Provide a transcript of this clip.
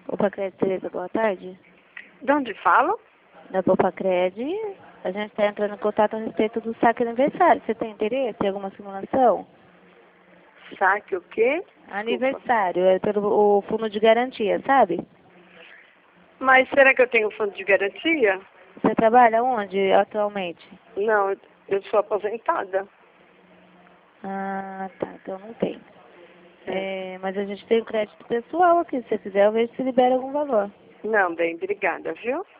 Popacred, Tereza, boa tarde. De onde fala? Da Popacred, a gente está entrando em contato a respeito do saque aniversário. Você tem interesse em alguma simulação? Saque o quê? Desculpa. Aniversário, é pelo o fundo de garantia, sabe? Mas será que eu tenho fundo de garantia? Você trabalha onde atualmente? Não, eu sou aposentada. Ah, tá, então não tem. Mas a gente tem o crédito pessoal aqui, se você quiser eu vejo se libera algum valor. Não, bem, obrigada, viu?